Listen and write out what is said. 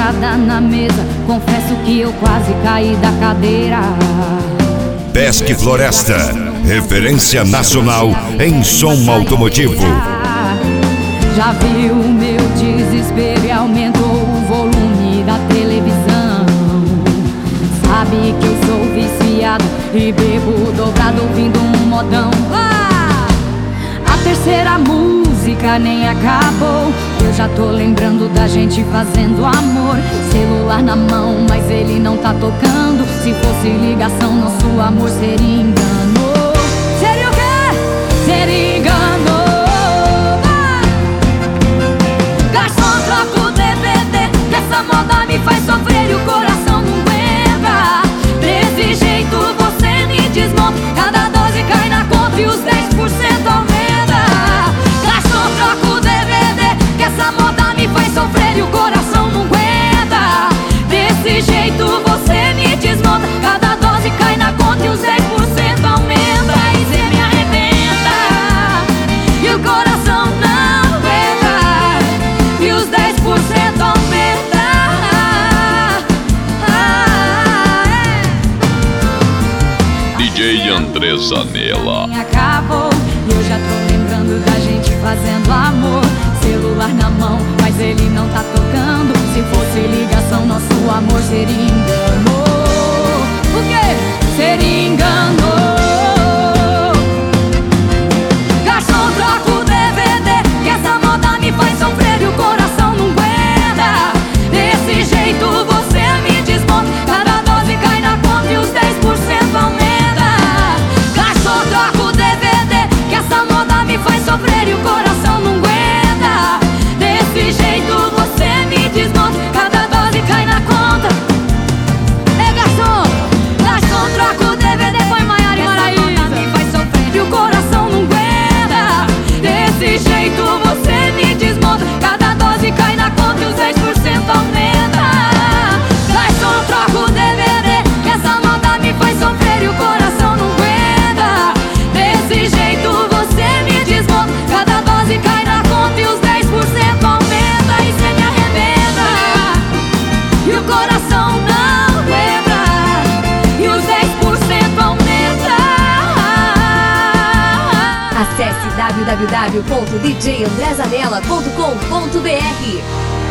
sentada na mesa, confesso que eu quase caí da cadeira. Pesque Floresta, referência nacional em som automotivo. Já viu o meu desespero e aumentou o volume da televisão. Sabe que eu sou viciado e bebo dobrado ouvindo um modão. A terceira música nem acabou, eu já tô lembrando da gente fazendo amor. Celular na mão, mas ele não tá tocando. Se fosse ligação, nosso amor seria engano. Seria o quê? Seria engano. Garçom, troca o DVD, que essa moda me faz sofrer e o coração não aguenta. Desse jeito você me desmonta, cada dose cai na conta e os 10% aumenta. Garçom, troca o DVD, que essa moda me faz sofrer e o coração não aguenta. Desse jeito você me desmonta, cada dose cai na conta e os 10% aumenta. E cê me arrebenta e o coração não aguenta, e os 10% aumenta. DJ André Zanella. Acabou, e eu já tô lembrando da gente fazendo amor. Celular na mão, mas ele não tá tocando. Se fosse ligação, nosso amor seria engano. O quê? Seria engano. Garçom, troca o DVD, que essa moda me faz sofrer e o coração não aguenta. Desse jeito você me desmonta, cada dose cai na conta e os 10% aumenta. Garçom, troca o DVD, que essa moda me faz sofrer e o coração não aguenta. Desse jeito você me desmonta, cada dose cai na conta. Ei, garçom, garçom, troca o DVD, põe Maiara e Maraísa. Essa moda me faz sofrer e o coração não aguenta. Desse jeito você me desmonta, cada dose cai na conta e os 10% aumenta. Garçom, troca o DVD, que essa moda me faz sofrer e o coração não aguenta. Desse jeito você me desmonta, cada dose cai na conta e os 10% aumenta. E cê me arrebenta e o coração não aguenta, e os 10% aumenta. Acesse www.djandrezanella.com.br.